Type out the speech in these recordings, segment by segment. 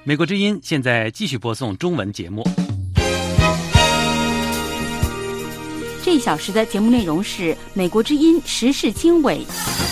美国之音现在继续播送中文节目。 这一小时的节目内容是美国之音时事经纬。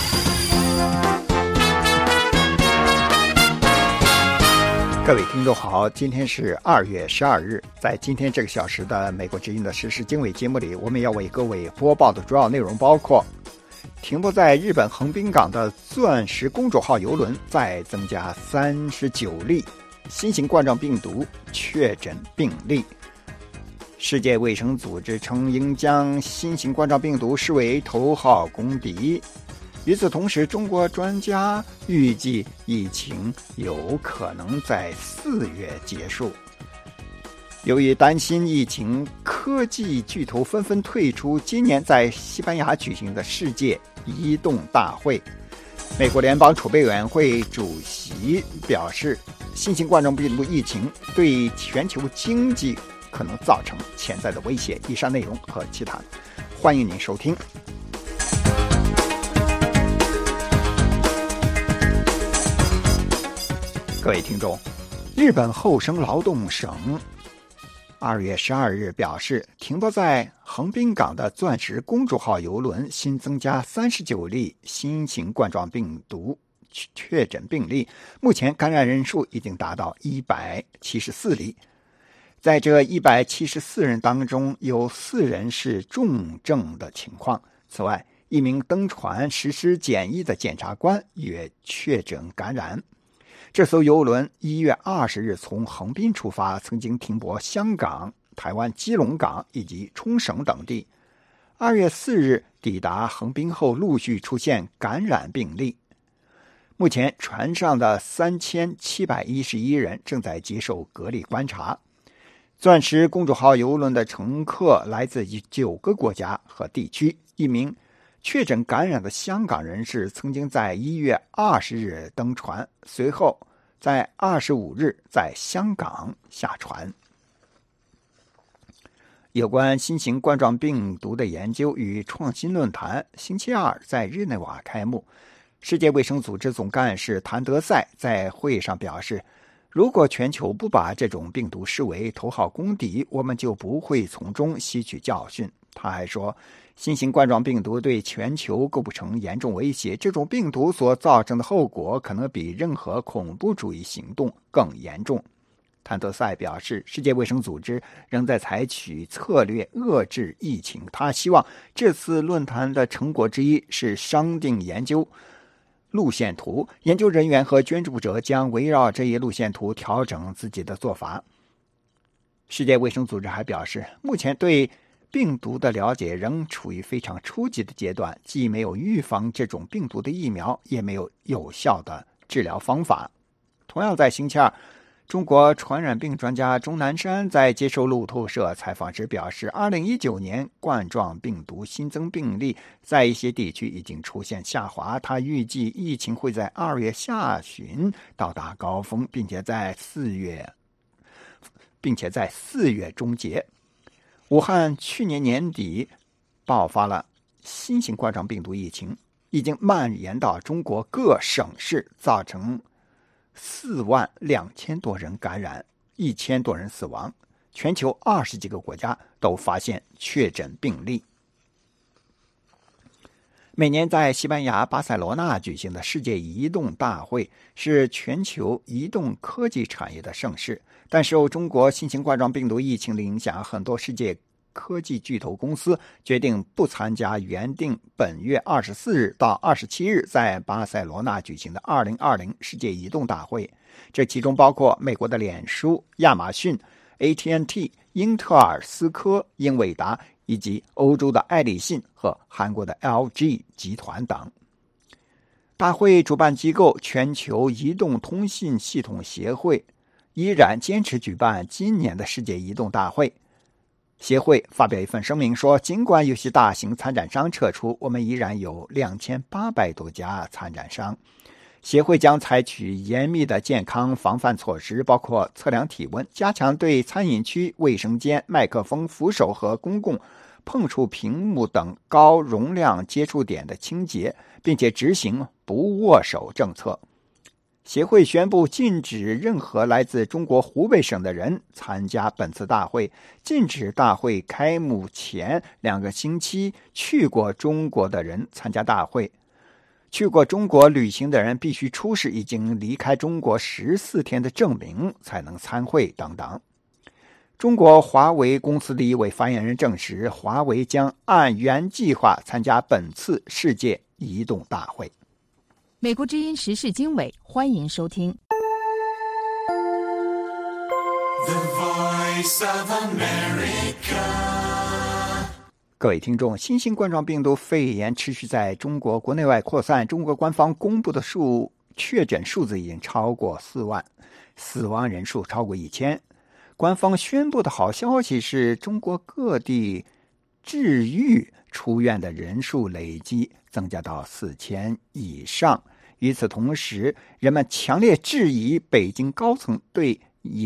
各位听众好，今天是2月12日。在今天这个小时的美国之音的时事经纬节目里，我们要为各位播报的主要内容包括：停泊在日本横滨港的钻石公主号邮轮再增加39例新型冠状病毒确诊病例；世界卫生组织称应将新型冠状病毒视为头号公敌。与此同时，中国专家预计疫情有可能在4月结束。由于担心疫情，科技巨头纷纷退出今年在西班牙举行的世界移动大会。美国联邦储备委员会主席表示，新型冠状病毒疫情对全球经济可能造成潜在的威胁。以上内容和其他，欢迎您收听。各位听众，日本厚生劳动省2月12日表示，停泊在横滨港的钻石公主号邮轮新增加39例新型冠状病毒确诊病例，目前感染人数已经达到174例。在这174人当中，有4人是重症的情况。此外，一名登船实施检疫的检察官也确诊感染。这艘邮轮1月20日从横滨出发，曾经停泊香港、台湾基隆港以及冲绳等地。2月4日抵达横滨后，陆续出现感染病例。目前船上的3711人正在接受隔离观察。钻石公主号邮轮的乘客来自9个国家和地区。一名确诊感染的香港人士曾经在1月20日登船，随后在25日在香港下船。有关新型冠状病毒的研究与创新论坛星期二在日内瓦开幕。世界卫生组织总干事谭德赛在会上表示，如果全球不把这种病毒视为头号公敌，我们就不会从中吸取教训。他还说，新型冠状病毒对全球构不成严重威胁，这种病毒所造成的后果可能比任何恐怖主义行动更严重。谭德赛表示，世界卫生组织仍在采取策略遏制疫情。他希望这次论坛的成果之一是商定研究路线图，研究人员和捐助者将围绕这一路线图调整自己的做法。世界卫生组织还表示，目前对病毒的了解仍处于非常初级的阶段，既没有预防这种病毒的疫苗，也没有有效的治疗方法。同样在星期二，中国传染病专家钟南山在接受路透社采访时表示，2019年冠状病毒新增病例在一些地区已经出现下滑，他预计疫情会在2月下旬到达高峰，并且在4月终结。武汉去年年底爆发了新型冠状病毒疫情，已经蔓延到中国各省市，造成42000多人感染，1000多人死亡。全球20几个国家都发现确诊病例。每年在西班牙巴塞罗那举行的世界移动大会是全球移动科技产业的盛事，但受中国新型冠状病毒疫情的影响，很多世界科技巨头公司决定不参加原定本月24日到27日在巴塞罗那举行的2020世界移动大会。这其中包括美国的脸书、亚马逊、AT&T、英特尔、思科、英伟达，以及欧洲的爱立信和韩国的 LG 集团等。大会主办机构全球移动通信系统协会依然坚持举办今年的世界移动大会。协会发表一份声明说，尽管有些大型参展商撤出，我们依然有2800多家参展商。协会将采取严密的健康防范措施，包括测量体温、加强对餐饮区、卫生间、麦克风、扶手和公共碰触屏幕等高容量接触点的清洁，并且执行不握手政策。 协会宣布禁止任何来自中国湖北省的人参加本次大会，禁止大会开幕前2个星期去过中国的人参加大会。去过中国旅行的人必须出示已经离开中国14天的证明才能参会等等。中国华为公司的一位发言人证实，华为将按原计划参加本次世界移动大会。 美国之音时事经纬，欢迎收听。 各位听众，新型冠状病毒肺炎持续在中国国内外扩散，中国官方公布的确诊数字已经超过4万，死亡人数超过1000。官方宣布的好消息是，中国各地治愈出院的人数累计增加到4000以上。与此同时，人们强烈质疑北京高层对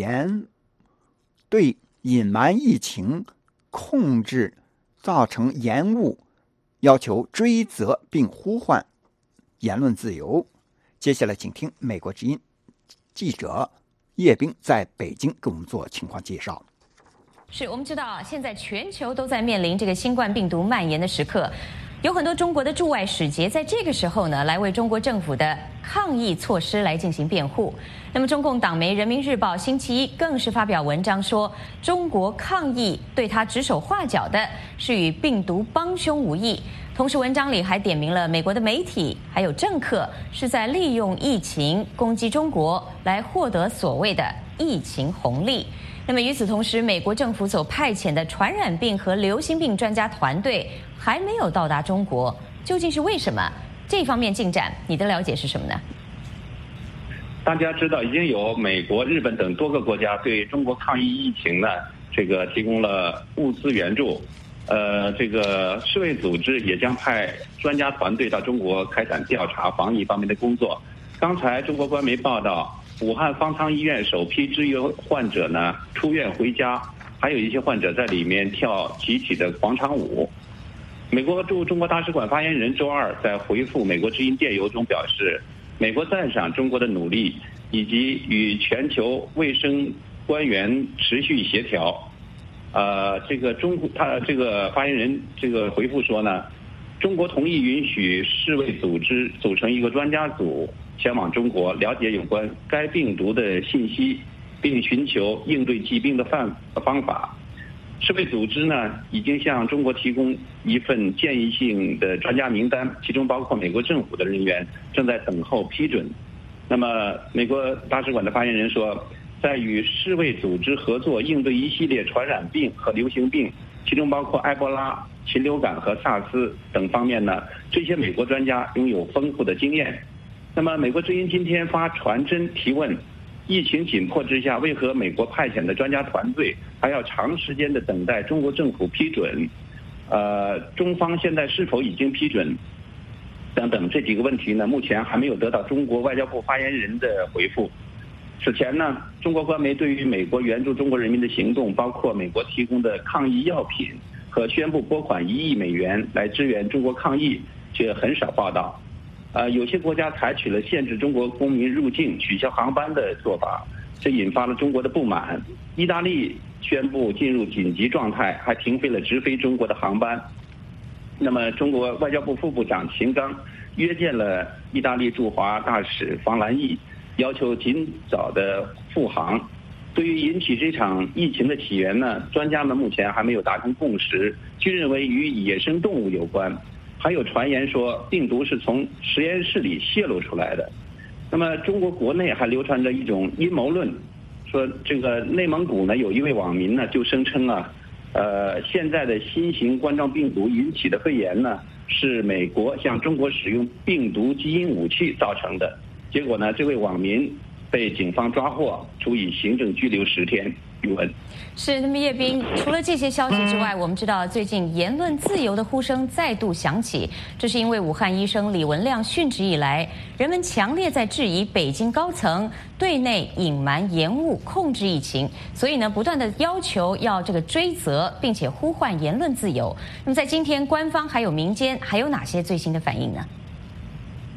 隐瞒疫情控制造成延误，要求追责并呼唤言论自由。接下来请听美国之音记者叶冰在北京给我们做情况介绍。 我们知道现在全球都在面临这个新冠病毒蔓延的时刻，有很多中国的驻外使节在这个时候呢，来为中国政府的抗疫措施来进行辩护。那么中共党媒人民日报星期一更是发表文章说，中国抗疫对他指手画脚的是与病毒帮凶无异。同时文章里还点名了美国的媒体还有政客是在利用疫情攻击中国，来获得所谓的疫情红利。那么与此同时，美国政府所派遣的传染病和流行病专家团队还没有到达中国，究竟是为什么？这方面进展，你的了解是什么呢？ 大家知道，已经有美国、日本等多个国家对中国抗疫疫情呢，提供了物资援助。这个世卫组织也将派专家团队到中国开展调查防疫方面的工作。刚才中国官媒报道，武汉方舱医院首批治愈患者呢出院回家，还有一些患者在里面跳集体的广场舞。美国驻中国大使馆发言人周二在回复美国之音电邮中表示，美国赞赏中国的努力以及与全球卫生官员持续协调。他这个发言人回复说呢，中国同意允许世卫组织组成一个专家组前往中国，了解有关该病毒的信息，并寻求应对疾病的方法。世卫组织呢已经向中国提供一份建议性的专家名单，其中包括美国政府的人员，正在等候批准。那么美国大使馆的发言人说，在与世卫组织合作应对一系列传染病和流行病，其中包括埃博拉、禽流感和萨斯等方面呢，这些美国专家拥有丰富的经验。那么美国之音今天发传真提问，疫情紧迫之下，为何美国派遣的专家团队还要长时间的等待中国政府批准？中方现在是否已经批准？等等这几个问题呢，目前还没有得到中国外交部发言人的回复。此前呢，中国官媒对于美国援助中国人民的行动，包括美国提供的抗疫药品和宣布拨款1亿美元来支援中国抗疫，却很少报道。有些国家采取了限制中国公民入境、取消航班的做法，这引发了中国的不满。意大利宣布进入紧急状态，还停飞了直飞中国的航班。那么中国外交部副部长秦刚约见了意大利驻华大使房兰义，要求尽早的复航。对于引起这场疫情的起源呢，专家们目前还没有达成共识，均认为与野生动物有关。还有传言说病毒是从实验室里泄露出来的。那么中国国内还流传着一种阴谋论，说这个内蒙古呢有一位网民呢就声称现在的新型冠状病毒引起的肺炎呢是美国向中国使用病毒基因武器造成的。结果呢，这位网民被警方抓获，处以行政拘留10天。语文是。那么叶斌，除了这些消息之外，我们知道最近言论自由的呼声再度响起，这是因为武汉医生李文亮殉职以来，人们强烈在质疑北京高层对内隐瞒延误控制疫情，所以呢不断的要求要这个追责，并且呼唤言论自由。那么在今天官方还有民间还有哪些最新的反应呢？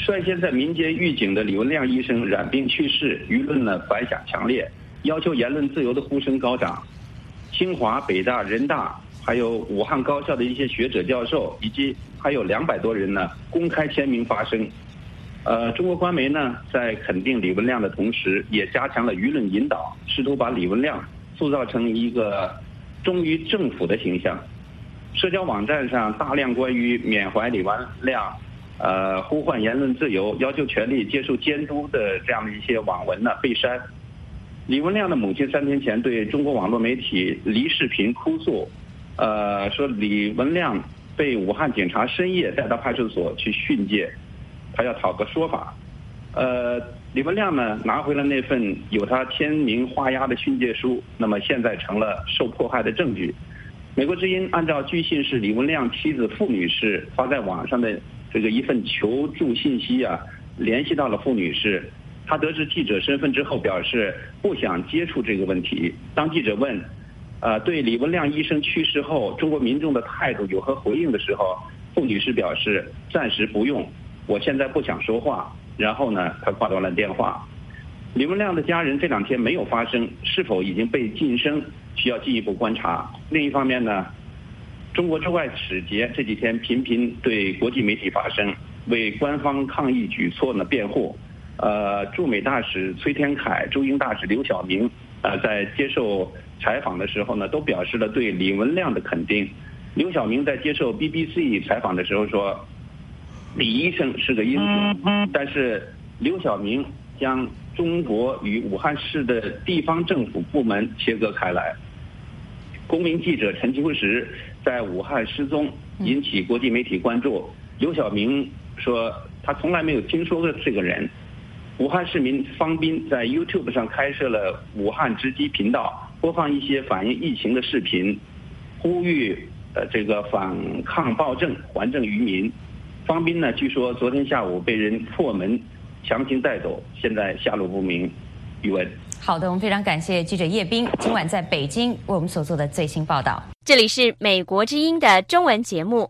率先在民间预警的李文亮医生染病去世，舆论呢反响强烈，要求言论自由的呼声高涨。清华、北大、人大，还有武汉高校的一些学者教授，以及还有200多人呢公开签名发声。中国官媒呢在肯定李文亮的同时，也加强了舆论引导，试图把李文亮塑造成一个忠于政府的形象。社交网站上大量关于缅怀李文亮、呼唤言论自由、要求权利接受监督的这样的一些网文呢被删。李文亮的母亲3天前对中国网络媒体黎视频哭诉，说李文亮被武汉警察深夜带到派出所去训诫，他要讨个说法。李文亮呢拿回了那份有他签名画押的训诫书，那么现在成了受迫害的证据。美国之音按照据信是李文亮妻子傅女士发在网上的这个一份求助信息啊，联系到了傅女士。他得知记者身份之后表示不想接触这个问题。当记者问对李文亮医生去世后中国民众的态度有何回应的时候，傅女士表示暂时不用，我现在不想说话。然后呢他挂断了电话。李文亮的家人这2天没有发声，是否已经被晋升需要进一步观察。另一方面呢，中国驻外使节这几天频频对国际媒体发声，为官方抗议举措呢辩护。驻美大使崔天凯、驻英大使刘晓明在接受采访的时候呢，都表示了对李文亮的肯定。刘晓明在接受 BBC 采访的时候说，李医生是个英雄，但是刘晓明将中国与武汉市的地方政府部门切割开来。公民记者陈秋实在武汉失踪，引起国际媒体关注。刘晓明说他从来没有听说过这个人。武汉市民方斌在 YouTube 上开设了武汉直击频道，播放一些反映疫情的视频，呼吁这个反抗暴政，还政于民。方斌呢，据说昨天下午被人破门强行带走，现在下落不明。宇文。 好的，我们非常感谢记者叶斌今晚在北京为我们所做的最新报道。 这里是美国之音的中文节目。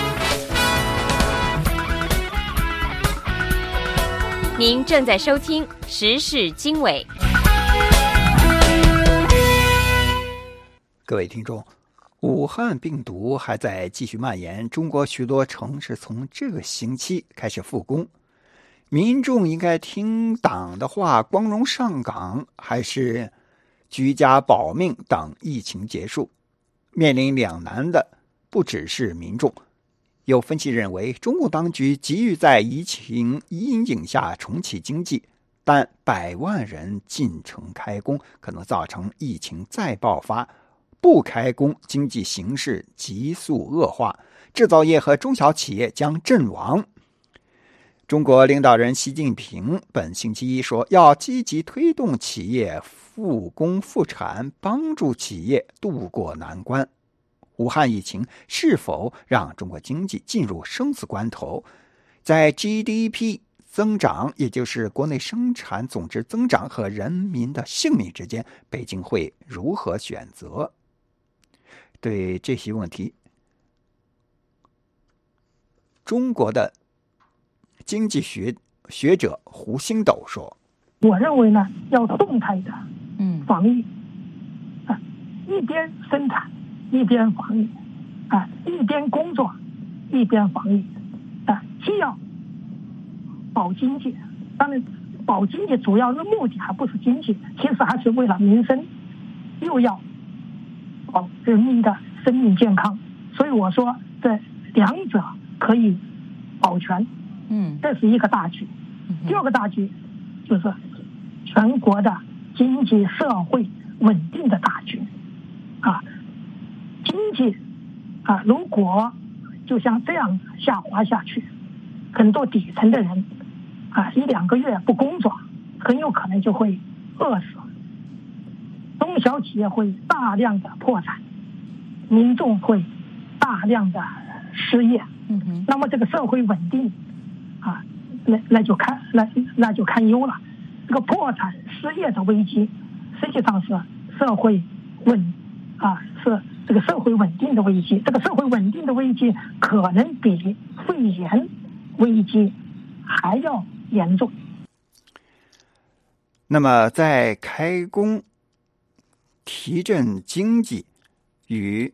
您正在收听时事经纬。 各位听众，武汉病毒还在继续蔓延，中国许多城市从这个星期开始复工。民众应该听党的话，光荣上岗，还是居家保命等疫情结束？面临两难的不只是民众。有分析认为，中共当局急于在疫情阴影下重启经济，但100万人进城开工，可能造成疫情再爆发，不开工，经济形势急速恶化，制造业和中小企业将阵亡。中国领导人习近平本星期一说，要积极推动企业复工复产，帮助企业渡过难关。武汉疫情是否让中国经济进入生死关头？在 GDP 增长，也就是国内生产总值增长和人民的性命之间，北京会如何选择？对这些问题，中国的经济学者胡星斗说：“ 我认为呢，要动态的防疫，一边生产。”一边防疫，一边工作，一边防疫，既要保经济，当然保经济主要的目的还不是经济，其实还是为了民生，又要保人民的生命健康。所以我说这两者可以保全，这是一个大局。第二个大局就是全国的经济社会稳定的大局，经济如果就像这样下滑下去，很多底层的人1-2个月不工作，很有可能就会饿死，中小企业会大量的破产，民众会大量的失业，那么这个社会稳定那就堪忧了。这个破产失业的危机实际上是社会是这个社会稳定的危机。这个社会稳定的危机可能比肺炎危机还要严重。 那么在开工提振经济与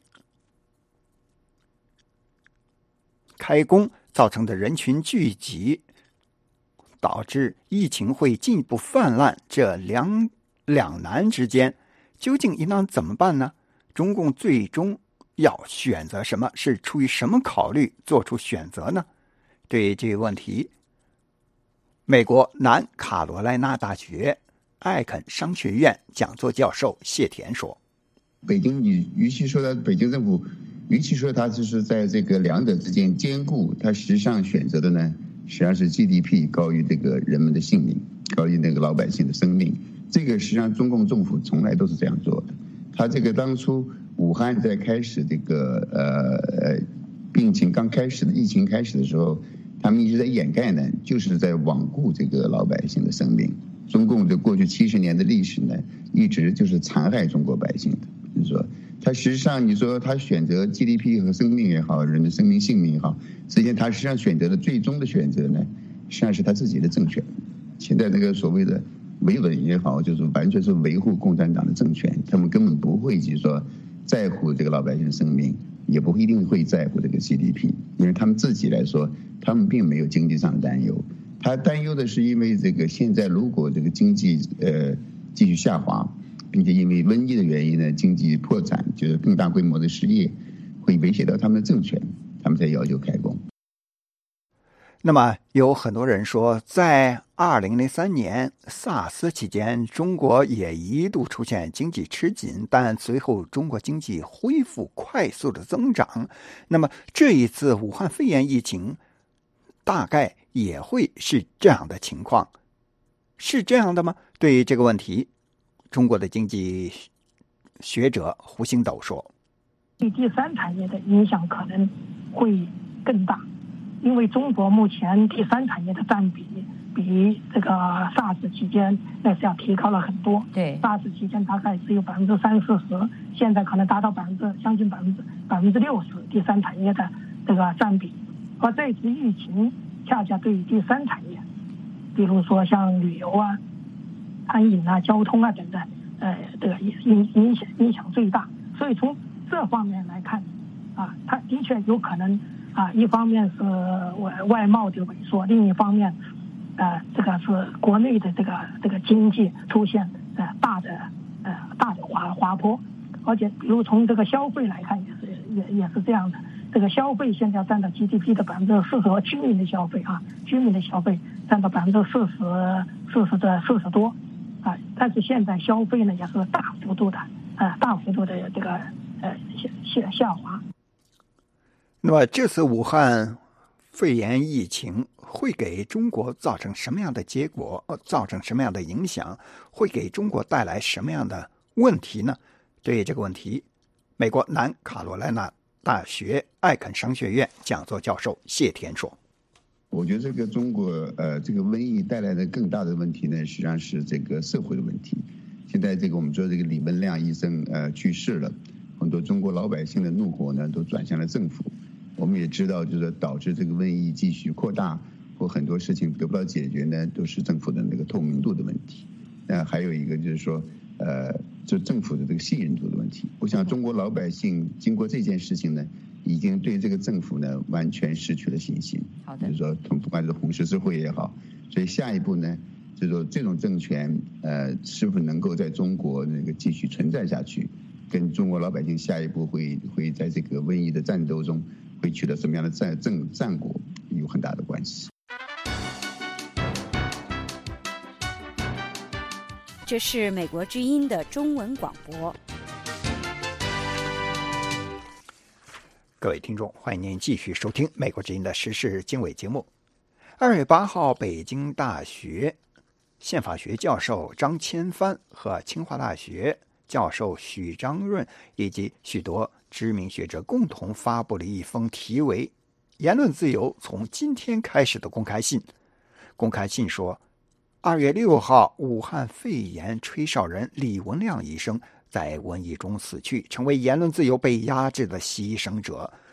开工造成的人群聚集，导致疫情会进一步泛滥，这两难之间究竟应当怎么办呢？中共最终要选择什么？是出于什么考虑做出选择呢？对这个问题，美国南卡罗来纳大学艾肯商学院讲座教授谢田说： 北京与其说的北京政府，与其说它就是在这个两者之间兼顾，它实际上选择的呢，实际上是 GDP 高于这个人们的性命，高于那个老百姓的生命。这个实际上中共政府从来都是这样做的。他这个当初武汉在开始这个病情刚开始的疫情开始的时候，他们一直在掩盖呢，就是在罔顾这个老百姓的生命。中共这过去70年的历史呢，一直就是残害中国百姓的。就是说，他实际上你说他选择 GDP 和生命也好，人的生命性命也好，实际上他实际上选择的最终的选择呢，实际上是他自己的政权。现在这个所谓的维稳也好，就是完全是维护共产党的政权，他们根本不会就是说在乎这个老百姓的生命，也不一定会在乎这个 GDP， 因为他们自己来说，他们并没有经济上的担忧。他担忧的是因为这个现在如果这个经济继续下滑，并且因为瘟疫的原因呢，经济破产，就是更大规模的失业，会威胁到他们的政权，他们才要求开工。 那么有很多人说，在2003年 SARS 期间，中国也一度出现经济吃紧，但随后中国经济恢复快速的增长。那么这一次武汉肺炎疫情大概也会是这样的情况，是这样的吗？对于这个问题，中国的经济学者胡星斗说： 对第三产业的影响可能会更大，因为中国目前第三产业的占比比这个 SARS 期间那是要提高了很多。 对 ，SARS 期间大概只有30-40%，现在可能达到将近60%第三产业的这个占比。而这次疫情恰恰对于第三产业，比如说像旅游啊、餐饮啊、交通啊等等，这个影响最大。所以从这方面来看，啊，它的确有可能啊，一方面是外贸的萎缩，另一方面，这个是国内的这个经济出现大的滑坡，而且比如从这个消费来看也是这样的。这个消费现在占到 GDP 的40%，和居民的消费占到40%多，啊，但是现在消费呢也是大幅度的这个下滑。 那么这次武汉肺炎疫情会给中国造成什么样的结果？造成什么样的影响？会给中国带来什么样的问题呢？对于这个问题，美国南卡罗来纳大学艾肯商学院讲座教授谢田说： 我觉得这个中国这个瘟疫带来的更大的问题呢，实际上是这个社会的问题。现在这个我们说这个李文亮医生去世了，很多中国老百姓的怒火呢都转向了政府。我们也知道，就是导致这个瘟疫继续扩大或很多事情得不到解决呢，都是政府的那个透明度的问题。还有一个就是说就政府的这个信任度的问题。我想中国老百姓经过这件事情呢，已经对这个政府呢完全失去了信心。 好的， 就是说不管是红十字会也好，所以下一步呢，就是说这种政权是否能够在中国那个继续存在下去，跟中国老百姓下一步会在这个瘟疫的战斗中会取得什么样的战果有很大的关系。 这是美国之音的中文广播。 各位听众，欢迎您继续收听美国之音的时事经纬节目。2月8号，北京大学宪法学教授张千帆和清华大学教授许章润以及许多知名学者共同发布了一封题为《言论自由从今天开始》的公开信。公开信说，2月6号，武汉肺炎吹哨人李文亮医生在瘟疫中死去，成为言论自由被压制的牺牲者。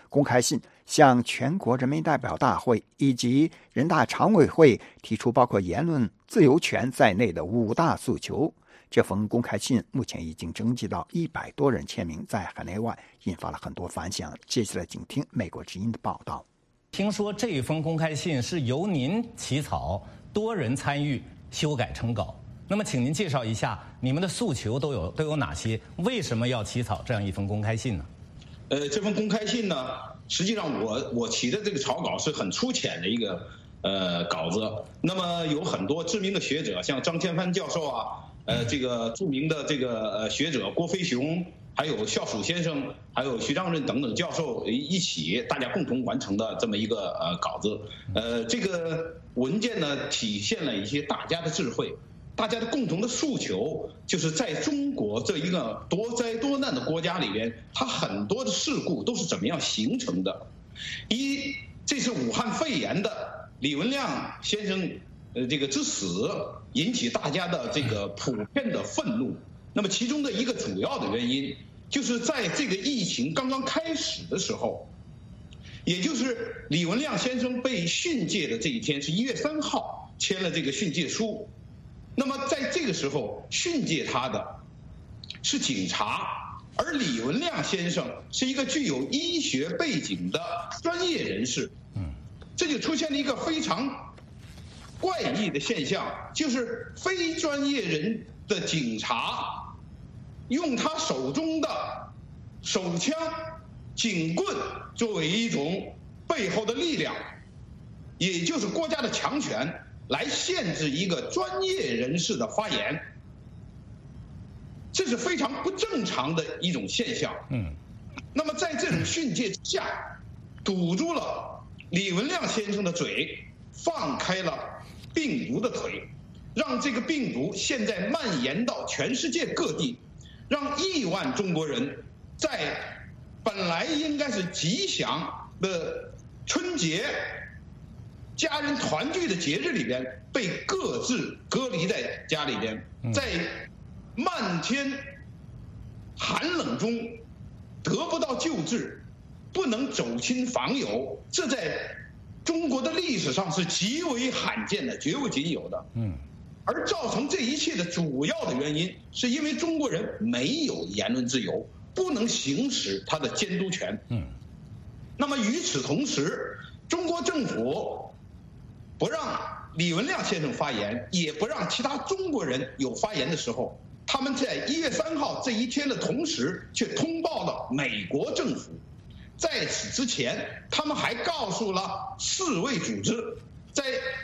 公开信向全国人民代表大会以及人大常委会提出包括言论自由权在内的5大诉求。这封公开信目前已经征集到100多人签名，在海内外引发了很多反响。接下来请听美国之音的报道。 听说这一封公开信是由您起草，多人参与修改成稿。那么请您介绍一下你们的诉求都有哪些？为什么要起草这样一封公开信呢？ 这封公开信呢，实际上我起的这个草稿是很粗浅的一个稿子。那么有很多知名的学者，像张千帆教授啊，这个著名的这个学者郭飞雄，还有肖曙先生，还有徐章润等等教授一起，大家共同完成的这么一个稿子。这个文件呢，体现了一些大家的智慧，大家的共同的诉求，就是在中国这一个多灾多难的国家里边，它很多的事故都是怎么样形成的。这是武汉肺炎的李文亮先生这个之死，引起大家的这个普遍的愤怒。那么其中的一个主要的原因，就是在这个疫情刚刚开始的时候，也就是李文亮先生被训诫的这一天，是1月3号签了这个训诫书。那么在这个时候，训诫他的是警察，而李文亮先生是一个具有医学背景的专业人士。这就出现了一个非常怪异的现象，就是非专业人的警察用他手中的手枪、警棍作为一种背后的力量，也就是国家的强权，来限制一个专业人士的发言。这是非常不正常的一种现象。那么在这种训诫之下，堵住了李文亮先生的嘴，放开了病毒的腿，让这个病毒现在蔓延到全世界各地，让亿万中国人在本来应该是吉祥的春节、家人团聚的节日里边，被各自隔离在家里边，在漫天寒冷中得不到救治，不能走亲访友，这在中国的历史上是极为罕见的，绝无仅有的。而造成这一切的主要的原因，是因为中国人没有言论自由，不能行使他的监督权。那么与此同时，中国政府不让李文亮先生发言，也不让其他中国人有发言的时候，他们在1月3号这一天的同时，却通报了美国政府。在此之前，他们还告诉了世卫组织，在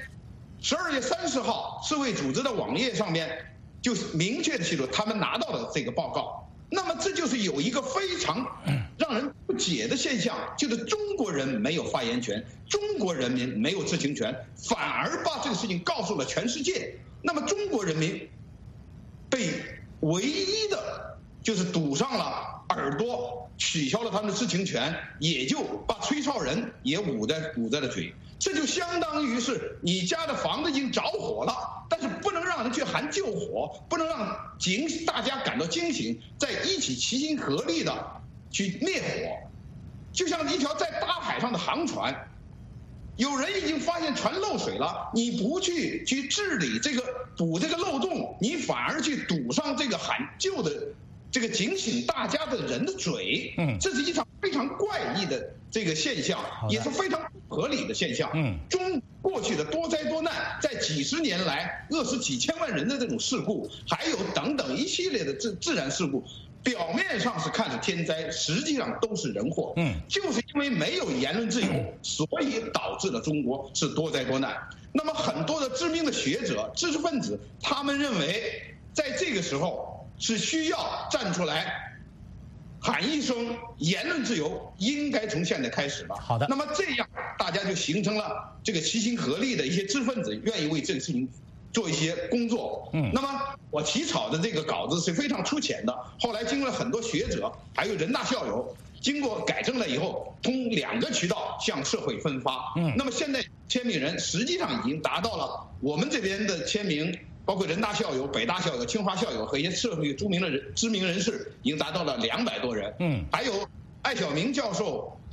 12月30号，世卫组织的网页上面就明确的记录，他们拿到了这个报告。那么这就是有一个非常让人不解的现象，就是中国人没有发言权，中国人民没有知情权，反而把这个事情告诉了全世界。那么中国人民被唯一的就是堵上了耳朵，取消了他们的知情权，也就把崔少人也捂在了嘴。这就相当于是你家的房子已经着火了，但是不能让人去喊救火，不能让大家感到惊醒，在一起齐心合力的去灭火。就像一条在大海上的航船，有人已经发现船漏水了，你不去治理补这个漏洞，你反而去堵上这个喊救的这个警醒大家的人的嘴。这是一场非常怪异的这个现象，也是非常不合理的现象。中过去的多灾多难，在几十年来饿死几千万人的这种事故，还有等等一系列的自然事故，表面上是看着天灾，实际上都是人祸。就是因为没有言论自由，所以导致了中国是多灾多难。那么很多的知名的学者、知识分子，他们认为在这个时候是需要站出来喊一声言论自由应该从现在开始了。 好的。 那么这样大家就形成了这个齐心合力的一些知识分子，愿意为这个事情做一些工作。那么我起草的这个稿子是非常粗浅的，后来经过很多学者还有人大校友经过改正了以后，通2个渠道向社会分发。那么现在签名人实际上已经达到了我们这边的签名，包括人大校友、北大校友、清华校友和一些社会知名人士，已经达到了200多人。还有艾晓明教授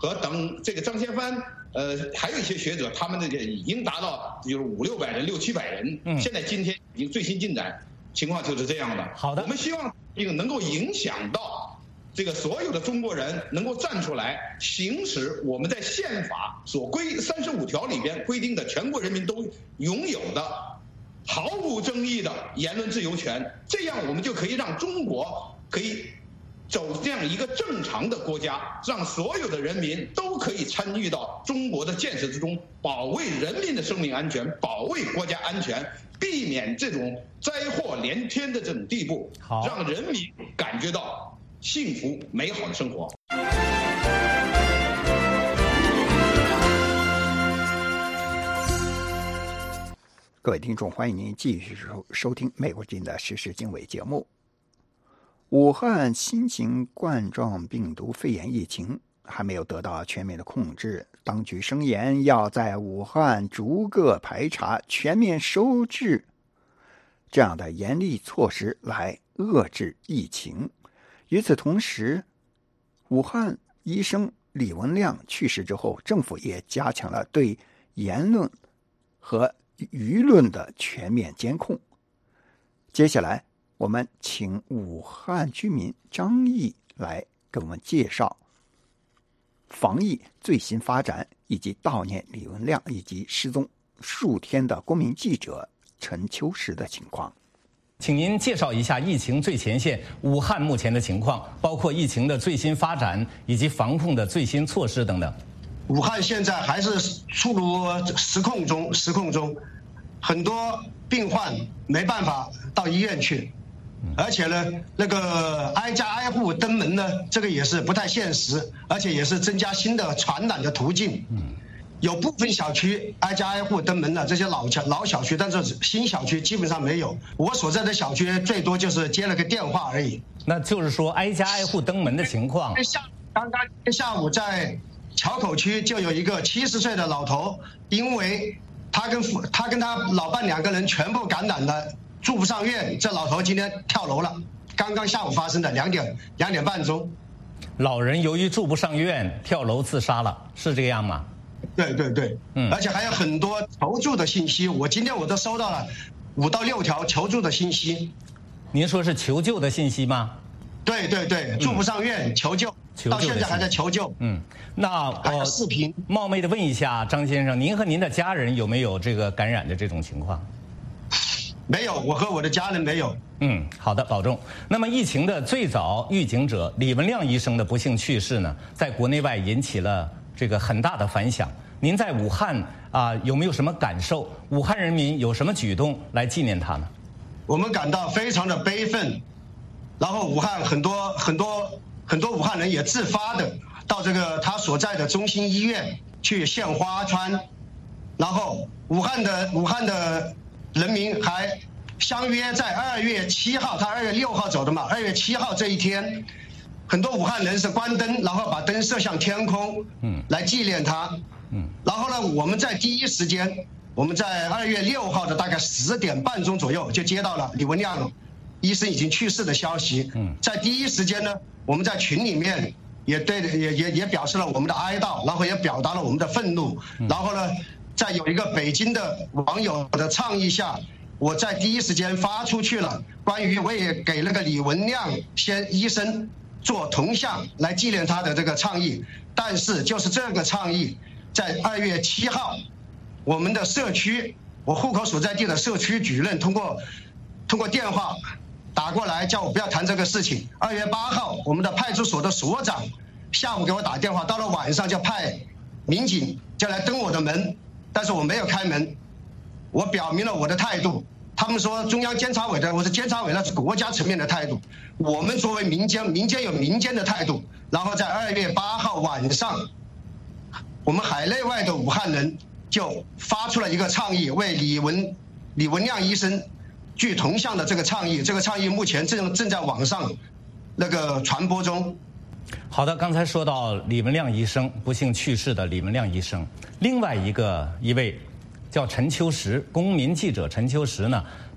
和等这个张先帆，还有一些学者，他们这个已经达到就是500-600人、600-700人。现在今天已经最新进展情况就是这样的。 好的， 我们希望这个能够影响到这个所有的中国人能够站出来，行使我们在宪法所35条里边规定的全国人民都拥有的毫无争议的言论自由权。这样我们就可以让中国可以走这样一个正常的国家，让所有的人民都可以参与到中国的建设之中，保卫人民的生命安全，保卫国家安全，避免这种灾祸连天的这种地步，让人民感觉到幸福美好的生活。 各位听众，欢迎您继续收听美国之音的时事经纬节目。武汉新型冠状病毒肺炎疫情还没有得到全面的控制，当局声言要在武汉逐个排查、全面收治这样的严厉措施来遏制疫情。与此同时，武汉医生李文亮去世之后，政府也加强了对言论和舆论的全面监控。接下来我们请武汉居民张毅来给我们介绍防疫最新发展，以及悼念李文亮以及失踪数天的公民记者陈秋实的情况。 请您介绍一下疫情最前线武汉目前的情况，包括疫情的最新发展以及防控的最新措施等等。 武汉现在还是处于失控中，很多病患没办法到医院去，而且呢，那个挨家挨户登门呢，这个也是不太现实，而且也是增加新的传染的途径。有部分小区挨家挨户登门了，这些老小区，但是新小区基本上没有。我所在的小区最多就是接了个电话而已。 那就是说挨家挨户登门的情况。 刚刚下午在桥口区就有一个70岁的老头，因为他跟他老伴2个人全部感染了，住不上院，这老头今天跳楼了。刚刚下午发生的2点半钟， 老人由于住不上院跳楼自杀了，是这样吗？ 对，而且还有很多求助的信息，今天我都收到了5到6条求助的信息。 您说是求救的信息吗？ 对，住不上院求救，到现在还在求救。 那视频冒昧的问一下张先生，您和您的家人有没有这个感染的这种情况？ 没有，我和我的家人没有。 好的，保重。那么疫情的最早预警者李文亮医生的不幸去世呢，在国内外引起了这个很大的反响。您在武汉有没有什么感受？武汉人民有什么举动来纪念他呢？ 我们感到非常的悲愤，然后武汉很多武汉人也自发的到这个他所在的中心医院去献花圈，然后武汉的人民还相约在2月7号，他2月6号走的嘛，2月7号这一天，很多武汉人是关灯，然后把灯射向天空，来纪念他。然后呢，我们在第一时间，我们在2月6号的大概10点半钟左右就接到了李文亮医生已经去世的消息。在第一时间呢，我们在群里面也表示了我们的哀悼，然后也表达了我们的愤怒。然后呢，在有一个北京的网友的倡议下，我在第一时间发出去了关于我也给那个李文亮医生做铜像来纪念他的这个倡议。但是就是这个倡议在2月7号，我们的社区，我户口所在地的社区主任通过电话打过来，叫我不要谈这个事情。2月8号，我们的派出所的所长下午给我打电话，到了晚上就派民警就来登我的门，但是我没有开门，我表明了我的态度。他们说中央监察委的，我是监察委，那是国家层面的态度。我们作为民间有民间的态度。然后在2月8号晚上，我们海内外的武汉人就发出了一个倡议，为李文亮医生具铜像的这个倡议。这个倡议目前正在网上那个传播中。 好的，刚才说到李文亮医生不幸去世的李文亮医生，另外一位叫陈秋实，公民记者陈秋实呢，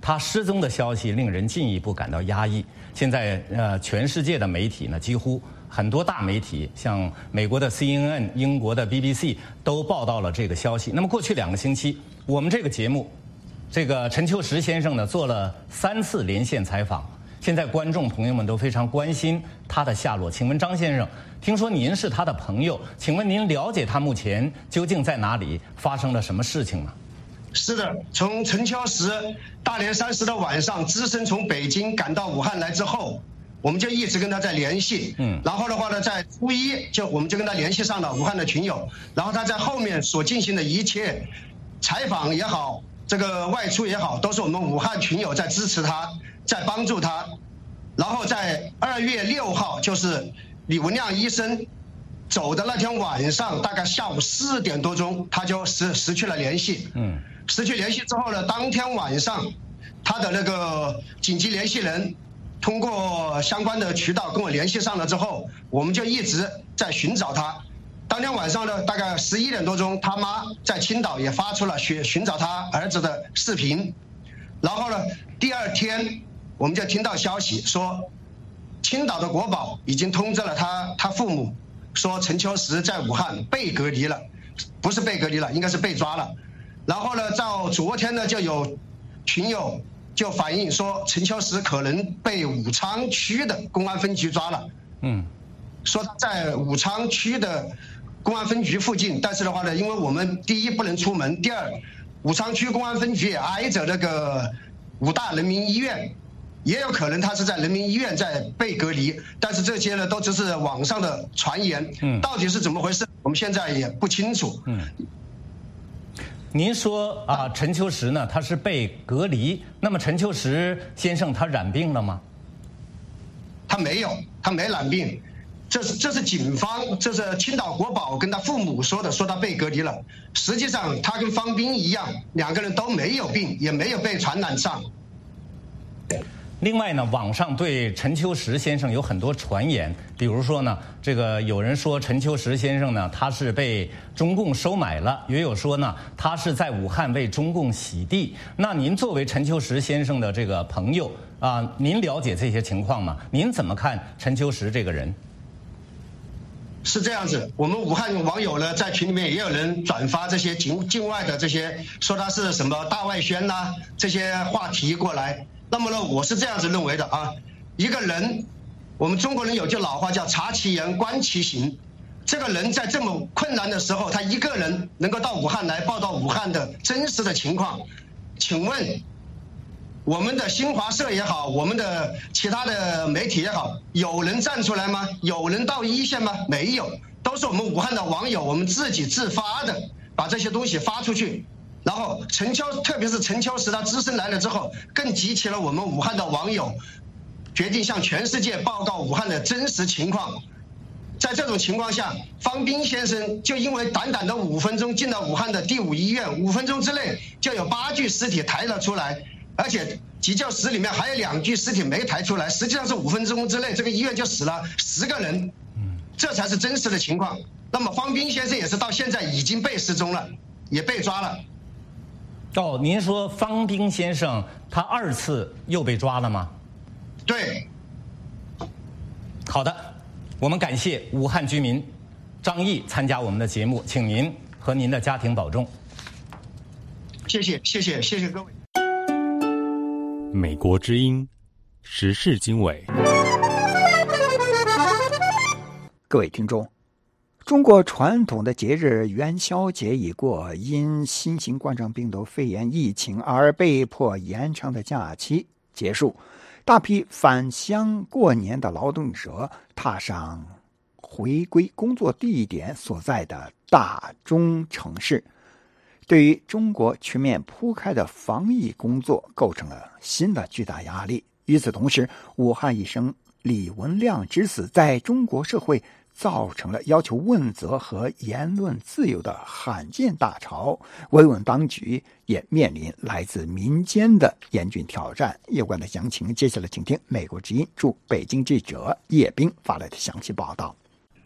他失踪的消息令人进一步感到压抑。现在全世界的媒体呢，几乎很多大媒体，像美国的 CNN、英国的 BBC 都报道了这个消息。那么过去2个星期，我们这个节目，这个陈秋实先生呢做了3次连线采访。现在观众朋友们都非常关心他的下落。请问张先生，听说您是他的朋友，请问您了解他目前究竟在哪里，发生了什么事情吗？ 是的，从陈秋实大年30的晚上只身从北京赶到武汉来之后，我们就一直跟他在联系。然后的话呢，在初一我们就跟他联系上了武汉的群友，然后他在后面所进行的一切采访也好，这个外出也好，都是我们武汉群友在支持他，在帮助他。然后在2月6号，就是李文亮医生走的那天晚上，大概下午4点多钟，他就失去了联系。失去联系之后呢，当天晚上，他的那个紧急联系人通过相关的渠道跟我联系上了之后，我们就一直在寻找他。当天晚上呢，大概11点多钟，他妈在青岛也发出了寻找他儿子的视频。然后呢，第2天我们就听到消息说，青岛的国保已经通知了他父母，说陈秋实在武汉被隔离了，不是被隔离了，应该是被抓了。然后呢，到昨天呢，就有群友就反映说，陈秋实可能被武昌区的公安分局抓了。说他在武昌区的公安分局附近，但是的话呢，因为我们第一不能出门，第二，武昌区公安分局也挨着那个武大人民医院，也有可能他是在人民医院在被隔离，但是这些呢都只是网上的传言，到底是怎么回事，我们现在也不清楚。 您说啊，陈秋实呢，他是被隔离，那么陈秋实先生他染病了吗？ 他没有，他没染病，这是警方，这是青岛国保跟他父母说的，说他被隔离了。实际上他跟方斌一样，2个人都没有病，也没有被传染上。 另外呢，网上对陈秋实先生有很多传言，比如说呢，这个有人说陈秋实先生呢，他是被中共收买了，也有说呢，他是在武汉为中共洗地。那您作为陈秋实先生的这个朋友啊，您了解这些情况吗？您怎么看陈秋实这个人？ 是这样子，我们武汉网友呢，在群里面也有人转发这些境外的这些，说他是什么大外宣呐，这些话题过来。那么呢，我是这样子认为的啊，一个人，我们中国人有句老话叫察其言观其行，这个人在这么困难的时候，他一个人能够到武汉来报道武汉的真实的情况，请问我们的新华社也好，我们的其他的媒体也好，有人站出来吗？有人到一线吗？没有，都是我们武汉的网友，我们自己自发的把这些东西发出去。然后特别是陈秋实他只身来了之后，更激起了我们武汉的网友决定向全世界报告武汉的真实情况。在这种情况下，方斌先生就因为短短的5分钟进了武汉的第5医院，5分钟之内就有8具尸体抬了出来，而且急救室里面还有2具尸体没抬出来，实际上是5分钟之内这个医院就死了10个人，这才是真实的情况。那么方斌先生也是到现在已经被失踪了，也被抓了。 哦，您说方斌先生他2次又被抓了吗？ 对。 好的，我们感谢武汉居民张毅参加我们的节目，请您和您的家庭保重。 谢谢各位。 美国之音时事经纬。 各位听众，中国传统的节日元宵节已过，因新型冠状病毒肺炎疫情而被迫延长的假期结束，大批返乡过年的劳动者踏上回归工作地点所在的大中城市，对于中国全面铺开的防疫工作构成了新的巨大压力。与此同时，武汉医生李文亮之死在中国社会造成了要求问责和言论自由的罕见大潮，维稳当局也面临来自民间的严峻挑战。有关的详情，接下来请听美国之音驻北京记者叶冰发来的详细报道。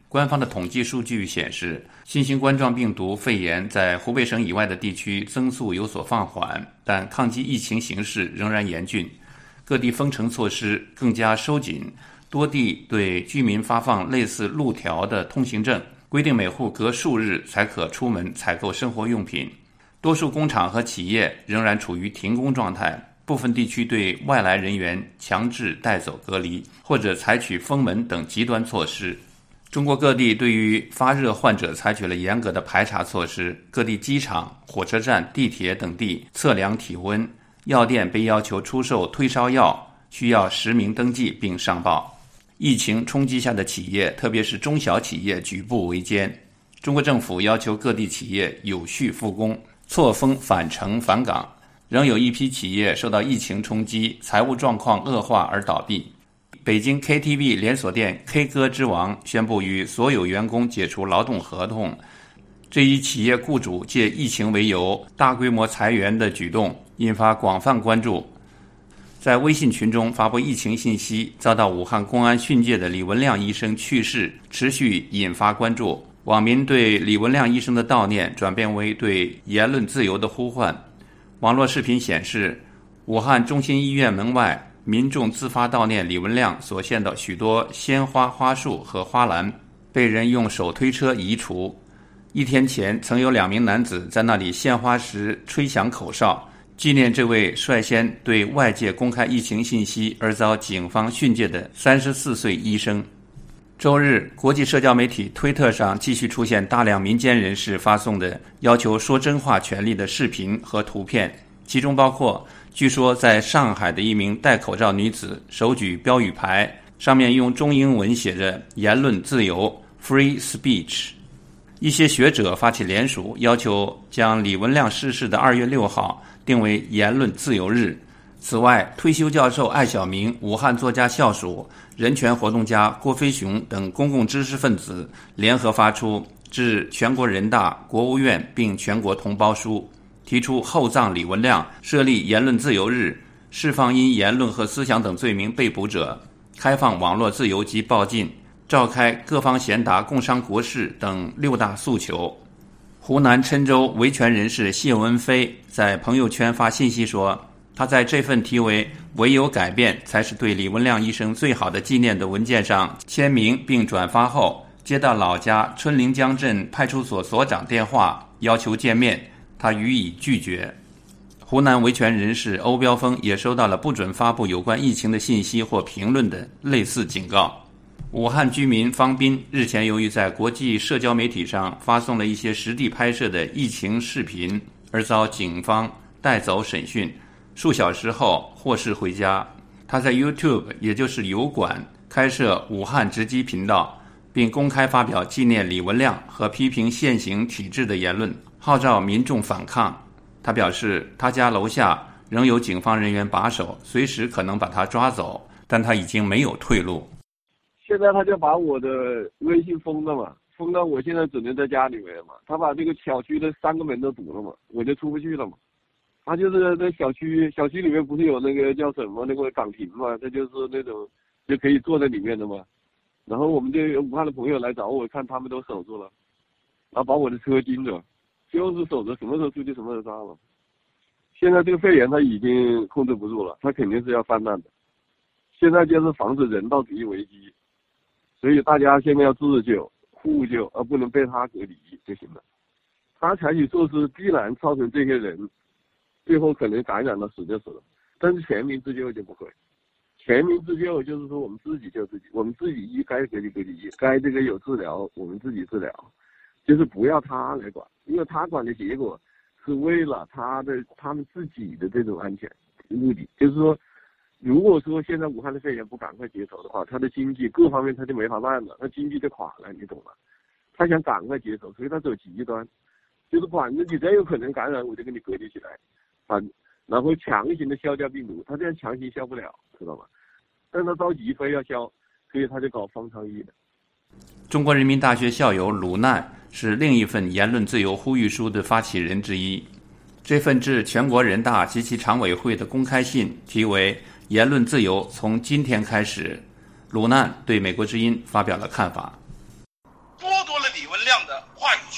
官方的统计数据显示，新型冠状病毒肺炎在湖北省以外的地区增速有所放缓，但抗击疫情形势仍然严峻。各地封城措施更加收紧，多地对居民发放类似路条的通行证，规定每户隔数日才可出门采购生活用品。多数工厂和企业仍然处于停工状态，部分地区对外来人员强制带走隔离，或者采取封门等极端措施。中国各地对于发热患者采取了严格的排查措施，各地机场、火车站、地铁等地测量体温，药店被要求出售退烧药，需要实名登记并上报。疫情冲击下的企业，特别是中小企业举步维艰。中国政府要求各地企业有序复工，错峰返程返岗。仍有一批企业受到疫情冲击，财务状况恶化而倒闭。北京 KTV 连锁店 K 歌之王宣布与所有员工解除劳动合同。这一企业雇主借疫情为由大规模裁员的举动引发广泛关注。在微信群中发布疫情信息遭到武汉公安训诫的李文亮医生去世持续引发关注，网民对李文亮医生的悼念转变为对言论自由的呼唤。网络视频显示，武汉中心医院门外民众自发悼念李文亮所献的许多鲜花、花束和花篮被人用手推车移除。一天前，曾有2名男子在那里献花时吹响口哨，纪念这位率先对外界公开疫情信息而遭警方训诫的34岁医生。周日，国际社交媒体推特上继续出现大量民间人士发送的要求说真话权利的视频和图片，其中包括据说在上海的一名戴口罩女子手举标语牌，上面用中英文写着言论自由 Free Speech。 一些学者发起联署，要求将李文亮逝世的2月6号定为言论自由日。此外，退休教授艾晓明、武汉作家校属、人权活动家郭飞雄等公共知识分子联合发出致全国人大、国务院并全国同胞书，提出厚葬李文亮，设立言论自由日，释放因言论和思想等罪名被捕者，开放网络自由及报禁，召开各方贤达共商国事等6大诉求。湖南郴州维权人士谢文飞在朋友圈发信息说，他在这份题为唯有改变才是对李文亮医生最好的纪念的文件上签名并转发后，接到老家春陵江镇派出所所长电话要求见面，他予以拒绝。湖南维权人士欧标峰也收到了不准发布有关疫情的信息或评论的类似警告。武汉居民方斌日前由于在国际社交媒体上发送了一些实地拍摄的疫情视频，而遭警方带走审讯，数小时后获释回家。他在 YouTube 也就是油管开设武汉直击频道，并公开发表纪念李文亮和批评现行体制的言论，号召民众反抗。他表示，他家楼下仍有警方人员把守，随时可能把他抓走，但他已经没有退路。 现在他就把我的微信封了嘛，封到我现在只能在家里面嘛。他把这个小区的3个门都堵了嘛，我就出不去了嘛。他就是在小区里面不是有那个叫什么那个岗亭嘛，他就是那种就可以坐在里面的嘛。然后我们就有武汉的朋友来找我，看他们都守住了，然后把我的车盯着，就是守着，什么时候出去什么时候抓了。现在这个肺炎他已经控制不住了，他肯定是要泛滥的。现在就是防止人道主义危机，所以大家现在要自救、互救，而不能被他隔离就行了。他采取措施必然造成这些人最后可能感染了死就死了，但是全民自救就不会。全民自救就是说我们自己救自己，我们自己该隔离隔离，该这个有治疗我们自己治疗，就是不要他来管，因为他管的结果是为了他们自己的这种安全目的。就是说，如果说现在武汉的肺炎不赶快结束的话，他的经济各方面他就没法办了，他经济就垮了，你懂吗？他想赶快结束，所以他走极端，就是反正你再有可能感染，我就给你隔离起来。然后强行的消掉病毒，他这样强行消不了，知道吗？但他着急非要消，所以他就搞方舱医的。 中国人民大学校友鲁难是另一份言论自由呼吁书的发起人之一。这份致全国人大及其常委会的公开信题为“言论自由从今天开始”。鲁难对美国之音发表了看法。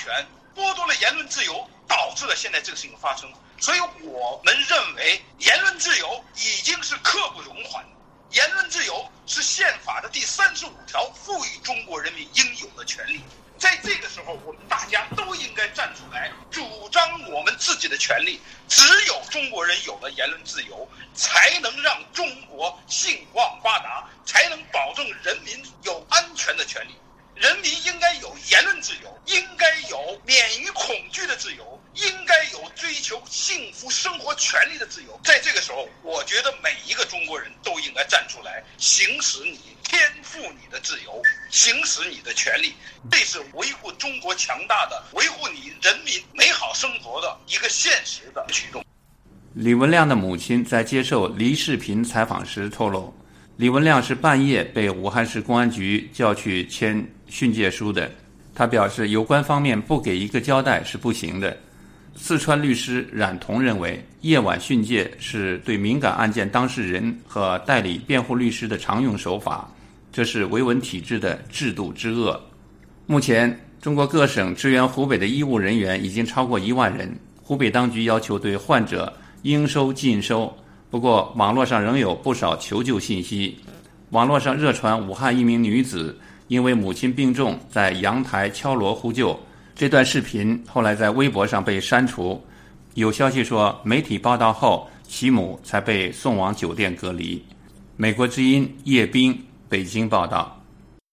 权，剥夺了言论自由，导致了现在这个事情发生。所以我们认为言论自由已经是刻不容缓的，言论自由是宪法的第35条赋予中国人民应有的权利。在这个时候，我们大家都应该站出来，主张我们自己的权利。只有中国人有了言论自由，才能让中国兴旺发达，才能保证人民有安全的权利。人民应该有言论自由，应该有免于恐惧的自由，应该有追求幸福生活权利的自由。在这个时候，我觉得每一个中国人都应该站出来，行使你天赋你的自由，行使你的权利。这是维护中国强大的、维护你人民美好生活的一个现实的举动。 李文亮的母亲在接受黎世平采访时透露，李文亮是半夜被武汉市公安局叫去签训诫书的。他表示，有关方面不给一个交代是不行的。四川律师冉彤认为，夜晚训诫是对敏感案件当事人和代理辩护律师的常用手法，这是维稳体制的制度之恶。目前，中国各省支援湖北的医务人员已经超过1万人，湖北当局要求对患者应收尽收。不过，网络上仍有不少求救信息。网络上热传武汉一名女子因为母亲病重，在阳台敲锣呼救。这段视频后来在微博上被删除。有消息说，媒体报道后，其母才被送往酒店隔离。美国之音叶冰北京报道。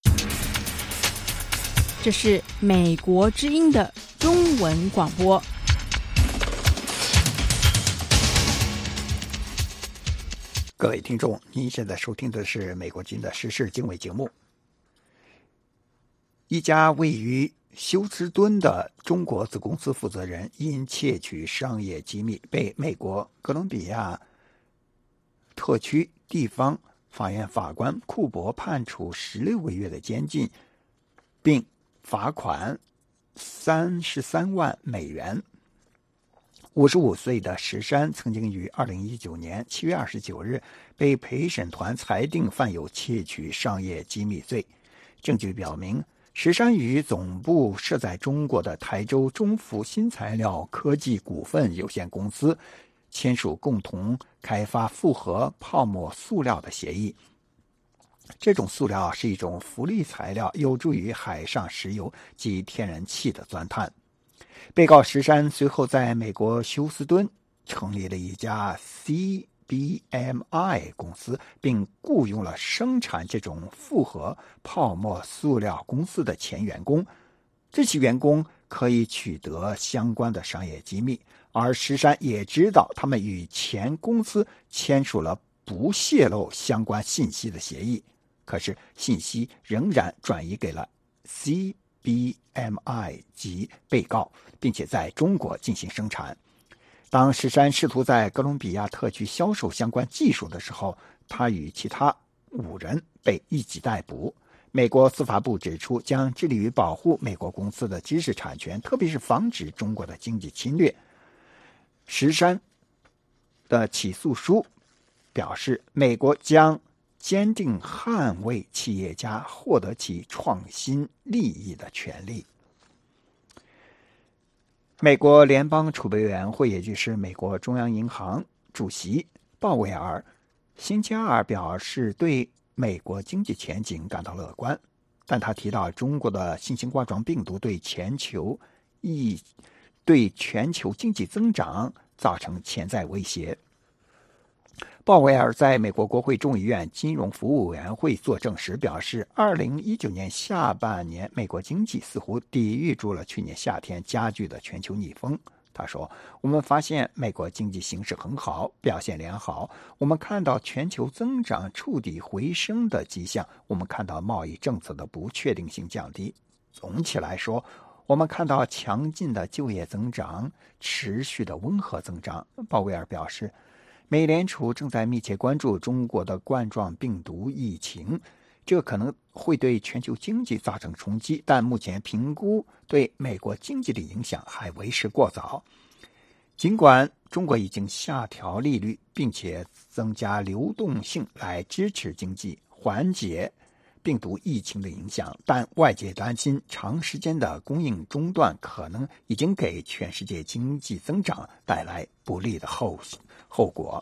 这是美国之音的中文广播。 各位听众，您现在收听的是美国之音的时事经纬节目。一家位于休斯敦的中国子公司负责人因窃取商业机密，被美国哥伦比亚特区地方法院法官库珀判处16个月的监禁，并罚款33万美元。55岁的石山曾经于2019年7月29日被陪审团裁定犯有窃取商业机密罪。证据表明，石山与总部设在中国的台州中孚新材料科技股份有限公司签署共同开发复合泡沫塑料的协议。这种塑料是一种浮力材料，有助于海上石油及天然气的钻探。被告石山随后在美国休斯敦成立了一家 CBMI 公司，并雇佣了生产这种复合泡沫塑料公司的前员工。这些员工可以取得相关的商业机密，而石山也知道他们与前公司签署了不泄露相关信息的协议，可是信息仍然转移给了 CBMI 及被告，并且在中国进行生产。当石山试图在哥伦比亚特区销售相关技术的时候，他与其他5人被一起逮捕。美国司法部指出，将致力于保护美国公司的知识产权，特别是防止中国的经济侵略。石山的起诉书表示，美国将坚定捍卫企业家获得其创新利益的权利。美国联邦储备委员会，也就是美国中央银行主席鲍威尔星期二表示对美国经济前景感到乐观，但他提到中国的新型冠状病毒对全球经济增长造成潜在威胁。鲍威尔在美国国会众议院金融服务委员会作证时表示，2019年下半年美国经济似乎抵御住了去年夏天加剧的全球逆风。他说，我们发现美国经济形势很好，表现良好，我们看到全球增长触底回升的迹象，我们看到贸易政策的不确定性降低。总体来说，我们看到强劲的就业增长，持续的温和增长。鲍威尔表示，美联储正在密切关注中国的冠状病毒疫情，这可能会对全球经济造成冲击，但目前评估对美国经济的影响还为时过早。尽管中国已经下调利率，并且增加流动性来支持经济，缓解病毒疫情的影响，但外界担心长时间的供应中断可能已经给全世界经济增长带来不利的后果。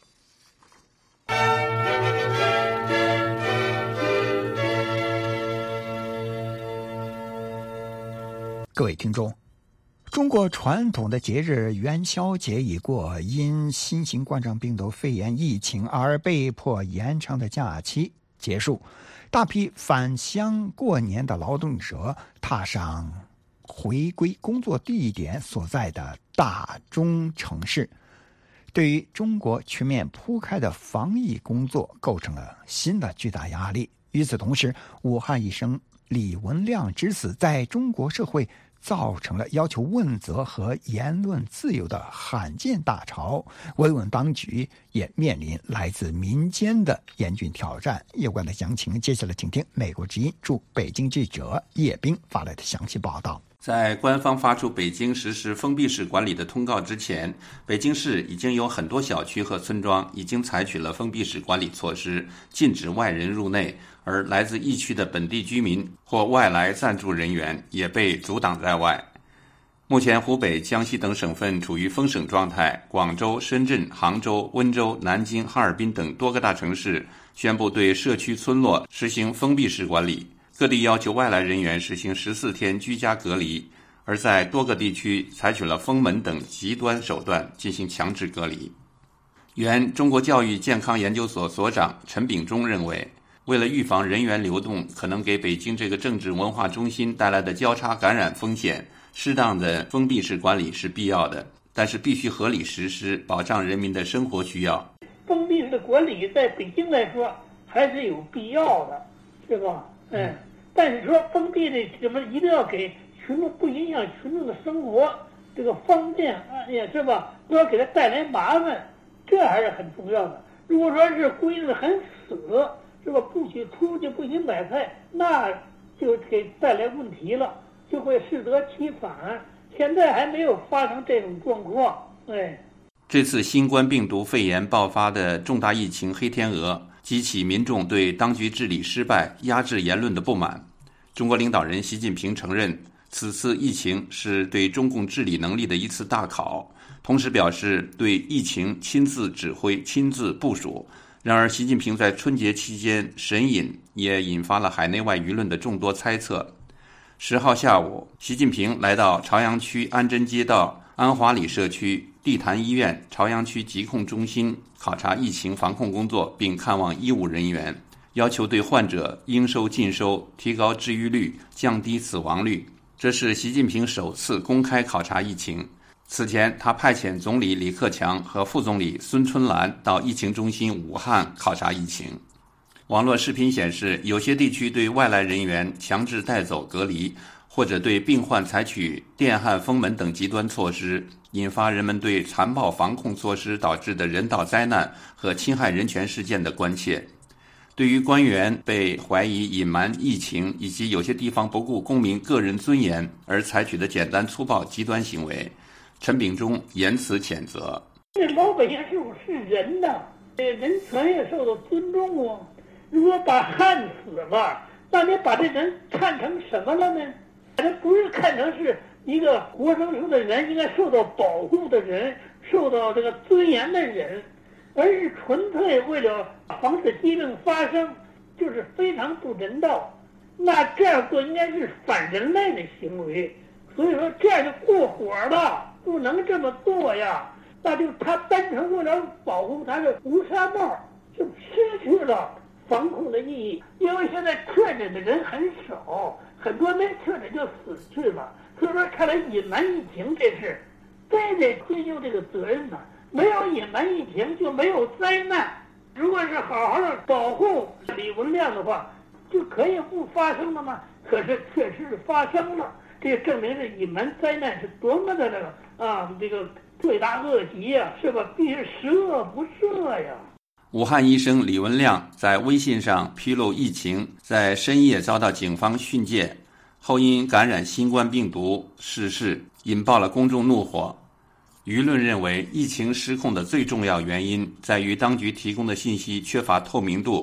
各位听众，中国传统的节日元宵节已过，因新型冠状病毒肺炎疫情而被迫延长的假期结束，大批返乡过年的劳动者踏上回归工作地点所在的大中城市，对于中国全面铺开的防疫工作构成了新的巨大压力。与此同时，武汉医生李文亮之死在中国社会造成了要求问责和言论自由的罕见大潮，维稳当局也面临来自民间的严峻挑战。有关的详情，接下来请听美国之音驻北京记者叶冰发来的详细报道。 在官方发出北京实施封闭式管理的通告之前，北京市已经有很多小区和村庄已经采取了封闭式管理措施，禁止外人入内，而来自疫区的本地居民或外来暂住人员也被阻挡在外。目前湖北、江西等省份处于封省状态，广州、深圳、杭州、温州、南京、哈尔滨等多个大城市宣布对社区村落实行封闭式管理，各地要求外来人员实行14天居家隔离，而在多个地区采取了封门等极端手段进行强制隔离。原中国教育健康研究所所长陈秉忠认为，为了预防人员流动可能给北京这个政治文化中心带来的交叉感染风险，适当的封闭式管理是必要的，但是必须合理实施，保障人民的生活需要。 封闭式的管理在北京来说还是有必要的，是吧？但是说封闭的什么一定要给群众，不影响群众的生活，这个方便也是吧？不要给他带来麻烦，这还是很重要的。如果说是规定的很死，是吧？不许出去，不许买菜，那就给带来问题了，就会适得其反。现在还没有发生这种状况。 这次新冠病毒肺炎爆发的重大疫情黑天鹅，激起民众对当局治理失败、压制言论的不满。中国领导人习近平承认，此次疫情是对中共治理能力的一次大考，同时表示对疫情亲自指挥、亲自部署。然而，习近平在春节期间神隐，也引发了海内外舆论的众多猜测。10号下午，习近平来到朝阳区安贞街道安华里社区、地坛医院、朝阳区疾控中心考察疫情防控工作，并看望医务人员，要求对患者应收尽收，提高治愈率，降低死亡率。这是习近平首次公开考察疫情。此前，他派遣总理李克强和副总理孙春兰到疫情中心武汉考察疫情。网络视频显示，有些地区对外来人员强制带走隔离，或者对病患采取电焊封门等极端措施，引发人们对残暴防控措施导致的人道灾难和侵害人权事件的关切。对于官员被怀疑隐瞒疫情，以及有些地方不顾公民个人尊严而采取的简单粗暴极端行为，陈秉忠严词谴责。 这老百姓是人呐，人权也受到尊重啊。如果把焊死了，那你把这人看成什么了呢？这不是看成是一个活生生的人，应该受到保护的人，受到这个尊严的人，而是纯粹为了防止疾病发生，就是非常不人道。那这样做应该是反人类的行为，所以说这样就过火了，不能这么做呀。那就他单纯为了保护他的乌纱帽，就失去了防控的意义。因为现在确诊的人很少，很多没确诊就死去了，所以说看来隐瞒疫情这事非得追究这个责任呐。没有隐瞒疫情就没有灾难。如果是好好的保护李文亮的话，就可以不发生了吗？可是确实是发生了，这证明是隐瞒灾难是多么的这个罪大恶极呀，是吧？必须十恶不赦呀。 武汉医生李文亮在微信上披露疫情，在深夜遭到警方训诫，后因感染新冠病毒逝世，引爆了公众怒火。舆论认为，疫情失控的最重要原因在于当局提供的信息缺乏透明度，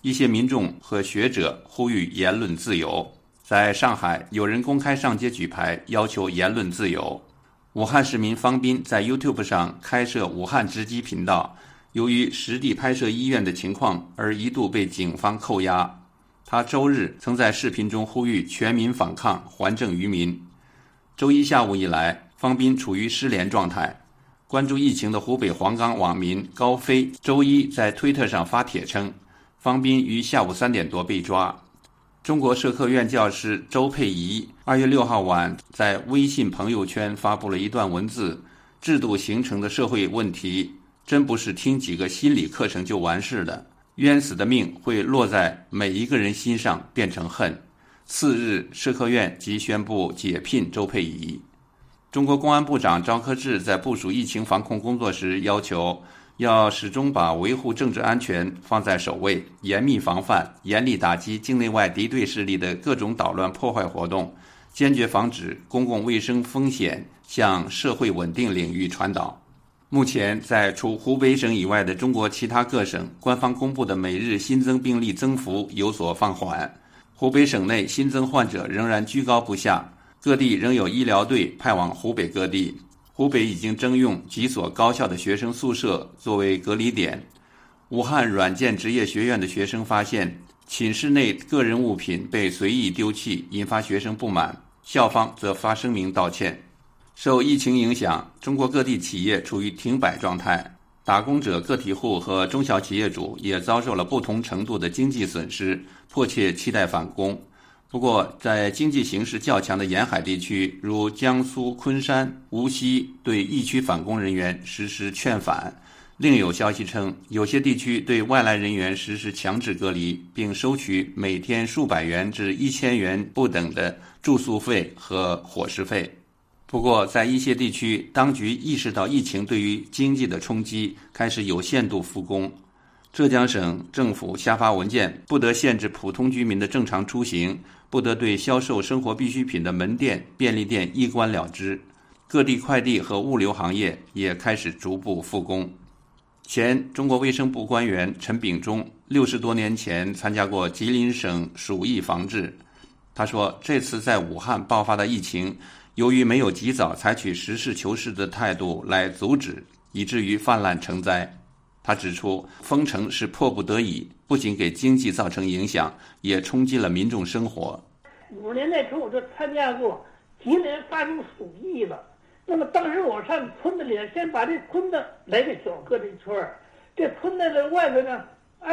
一些民众和学者呼吁言论自由。在上海，有人公开上街举牌，要求言论自由。武汉市民方斌在 YouTube 上开设武汉直击频道，由于实地拍摄医院的情况而一度被警方扣押。他周日曾在视频中呼吁全民反抗，还政于民。周一下午以来，方斌处于失联状态。关注疫情的湖北黄冈网民高飞周一在推特上发帖称，方斌于下午3点多被抓。中国社科院教师周佩仪2月6号晚在微信朋友圈发布了一段文字：制度形成的社会问题真不是听几个心理课程就完事的，冤死的命会落在每一个人心上，变成恨。次日，社科院即宣布解聘周佩仪。中国公安部长赵克志在部署疫情防控工作时要求，要始终把维护政治安全放在首位，严密防范，严厉打击境内外敌对势力的各种捣乱破坏活动，坚决防止公共卫生风险向社会稳定领域传导。目前，在除湖北省以外的中国其他各省，官方公布的每日新增病例增幅有所放缓，湖北省内新增患者仍然居高不下，各地仍有医疗队派往湖北各地。湖北已经征用几所高校的学生宿舍作为隔离点。武汉软件职业学院的学生发现，寝室内个人物品被随意丢弃，引发学生不满，校方则发声明道歉。受疫情影响，中国各地企业处于停摆状态，打工者、个体户和中小企业主也遭受了不同程度的经济损失，迫切期待返工。不过，在经济形势较强的沿海地区，如江苏昆山、无锡，对疫区返工人员实施劝返。另有消息称，有些地区对外来人员实施强制隔离，并收取每天数百元至1000元不等的住宿费和伙食费。不过，在一些地区，当局意识到疫情对于经济的冲击，开始有限度复工。浙江省政府下发文件，不得限制普通居民的正常出行，不得对销售生活必需品的门店、便利店一关了之。各地快递和物流行业也开始逐步复工。前中国卫生部官员陈秉忠60多年前参加过吉林省鼠疫防治。他说，这次在武汉爆发的疫情，由于没有及早采取实事求是的态度来阻止，以至于泛滥成灾。他指出，封城是迫不得已，不仅给经济造成影响，也冲击了民众生活。 50年代初我就参加过吉林发生鼠疫了。那么当时我上村子里，先把这村子来个小隔离圈，这村子的外头呢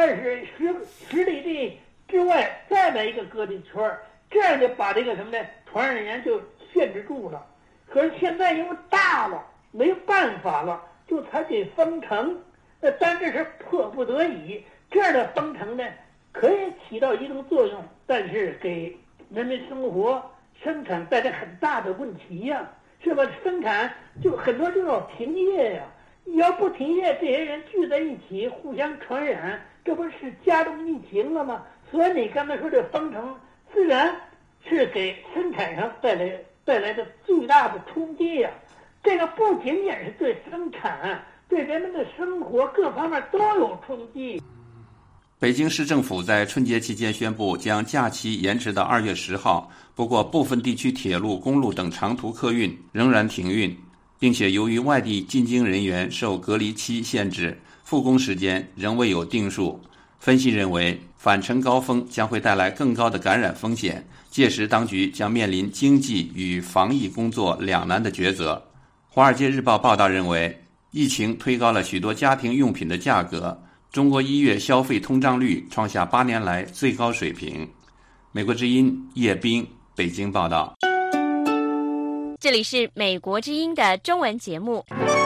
10里地之外再来一个隔离圈，这样就把这个什么呢传染源就限制住了。可是现在因为大了，没有办法了，就采取封城。但这是迫不得已，这样的封城呢，可以起到一定作用，但是给人民生活生产带来很大的问题呀，是吧？生产就很多就要停业呀，要不停业，这些人聚在一起互相传染，这不是加重疫情了吗？所以你刚才说这封城，自然是给生产上带来的巨大的冲击呀。这个不仅仅是对生产，对人们的生活各方面都有冲击。 北京市政府在春节期间宣布将假期延迟到2月10号，不过部分地区铁路、公路等长途客运仍然停运，并且由于外地进京人员受隔离期限制，复工时间仍未有定数。分析认为，返程高峰将会带来更高的感染风险，届时当局将面临经济与防疫工作两难的抉择。《华尔街日报》报道认为，疫情推高了许多家庭用品的价格，中国1月消费通胀率创下8年来最高水平。美国之音叶斌北京报道。 这里是美国之音的中文节目。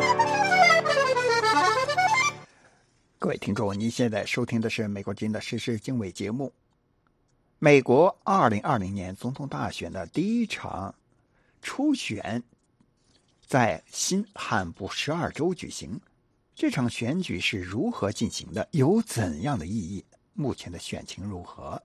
各位听众，您现在收听的是美国之音的时事经纬节目。美国2020年总统大选的第一场初选在新罕布什尔州举行。这场选举是如何进行的？有怎样的意义？目前的选情如何？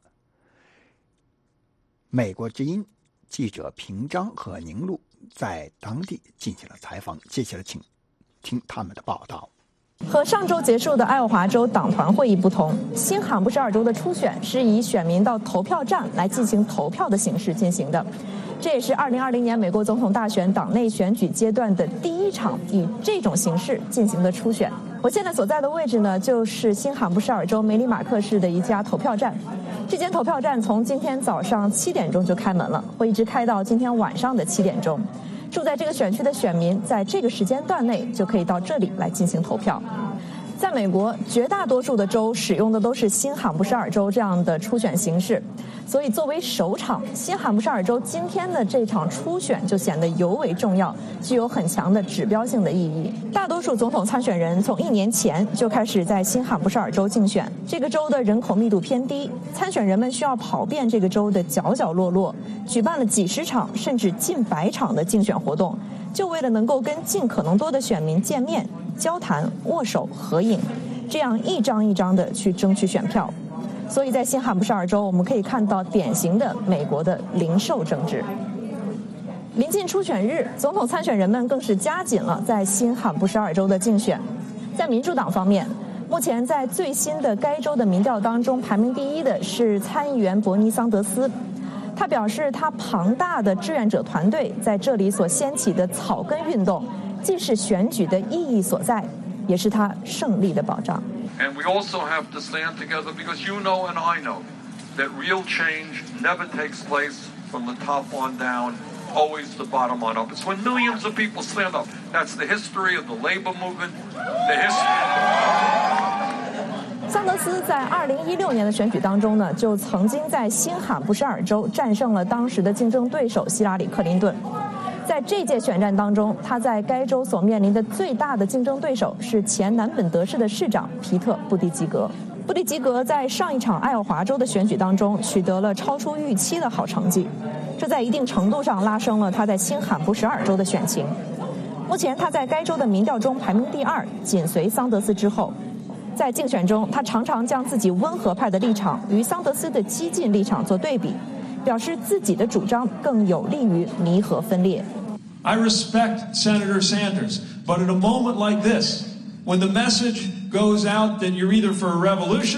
美国之音记者平章和宁路在当地进行了采访，接下来请听他们的报道。 和上周结束的爱奥华州党团会议不同，新罕布什尔州的初选是以选民到投票站来进行投票的形式进行的。这也是2020年美国总统大选党内选举阶段的第一场以这种形式进行的初选。我现在所在的位置呢，就是新罕布什尔州梅里马克市的一家投票站。这间投票站从今天早上7点钟就开门了，会一直开到今天晚上的7点钟。住在这个选区的选民在这个时间段内就可以到这里来进行投票。在美国，绝大多数的州使用的都是新罕布什尔州这样的初选形式，所以作为首场，新罕布什尔州今天的这场初选就显得尤为重要，具有很强的指标性的意义。大多数总统参选人从1年前就开始在新罕布什尔州竞选，这个州的人口密度偏低，参选人们需要跑遍这个州的角角落落，举办了几十场甚至近100场的竞选活动，就为了能够跟尽可能多的选民见面、交谈、握手、合影，这样一张一张的去争取选票。所以在新罕布什尔州，我们可以看到典型的美国的零售政治。临近初选日，总统参选人们更是加紧了在新罕布什尔州的竞选。在民主党方面，目前在最新的该州的民调当中，排名第一的是参议员伯尼·桑德斯。他表示，他庞大的志愿者团队在这里所掀起的草根运动，既是选举的意义所在，也是他胜利的保障。 And we also have to stand together because you know and I know that real change never takes place from the top on down, always the bottom on up. It's when millions of people stand up. That's the history of the labor movement, the history. 桑德斯在2016年的选举当中呢，就曾经在新罕布什尔州战胜了当时的竞争对手希拉里·克林顿。在这届选战当中，他在该州所面临的最大的竞争对手是前南本德市的市长皮特·布蒂吉格。布蒂吉格在上一场爱奥华州的选举当中取得了超出预期的好成绩，这在一定程度上拉升了他在新罕布什尔州的选情。目前他在该州的民调中排名第2，紧随桑德斯之后。在竞选中，他常常将自己温和派的立场与桑德斯的激进立场做对比，表示自己的主张更有利于弥合分裂。 I respect Senator Sanders, but at a moment like this, when the message goes out that you're either for a revolution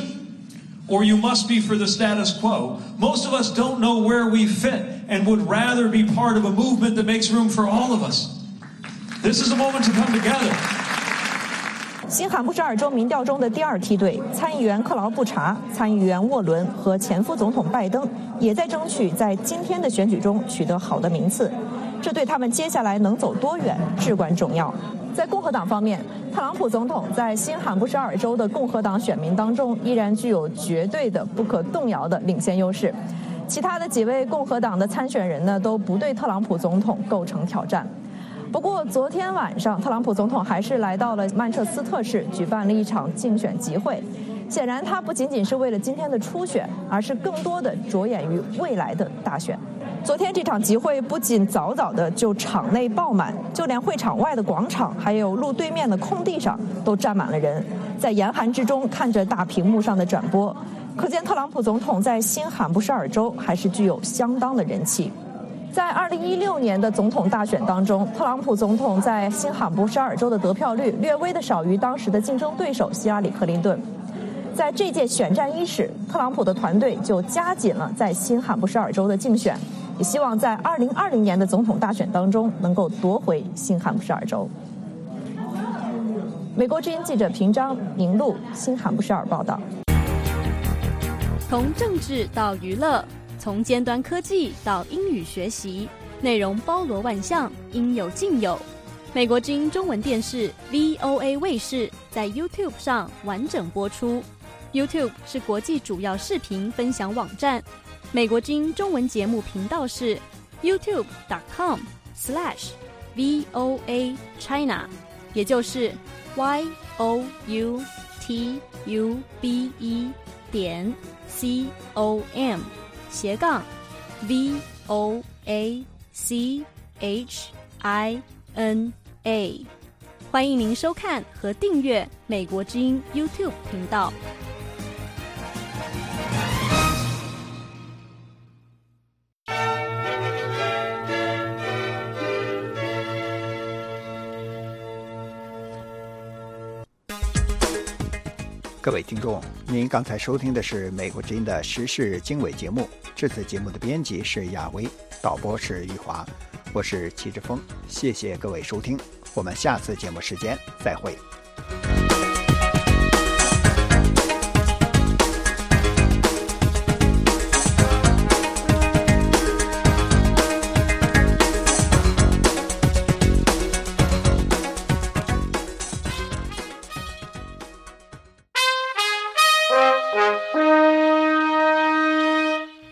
or you must be for the status quo, most of us don't know where we fit and would rather be part of a movement that makes room for all of us. This is a moment to come together. 新罕布什尔州民调中的第2梯队，参议员克劳布查、参议员沃伦和前副总统拜登也在争取在今天的选举中取得好的名次，这对他们接下来能走多远至关重要。在共和党方面，特朗普总统在新罕布什尔州的共和党选民当中依然具有绝对的不可动摇的领先优势，其他的几位共和党的参选人呢，都不对特朗普总统构成挑战。不过昨天晚上，特朗普总统还是来到了曼彻斯特市举办了一场竞选集会。显然，他不仅仅是为了今天的初选，而是更多的着眼于未来的大选。昨天这场集会不仅早早的就场内爆满，就连会场外的广场还有路对面的空地上都站满了人，在严寒之中看着大屏幕上的转播，可见特朗普总统在新罕布什尔州还是具有相当的人气。在2016年的总统大选当中，特朗普总统在新罕布什尔州的得票率略微的少于当时的竞争对手希拉里·克林顿。在这届选战伊始，特朗普的团队就加紧了在新罕布什尔州的竞选，也希望在2020年的总统大选当中能够夺回新罕布什尔州。美国之音记者平章、宁路，新罕布什尔报道。 从政治到娱乐，从尖端科技到英语学习，内容包罗万象，应有尽有。美国之音中文电视 VOA 卫视在 YouTube 上完整播出。YouTube 是国际主要视频分享网站。美国之音中文节目频道是 youtube.com/VOA China， 也就是 youtube.com/VOA-CHINA。欢迎您收看和订阅美国之音 YouTube 频道。 各位听众，您刚才收听的是美国之音的时事经纬节目。这次节目的编辑是亚威，导播是玉华，我是齐志峰。谢谢各位收听，我们下次节目时间再会。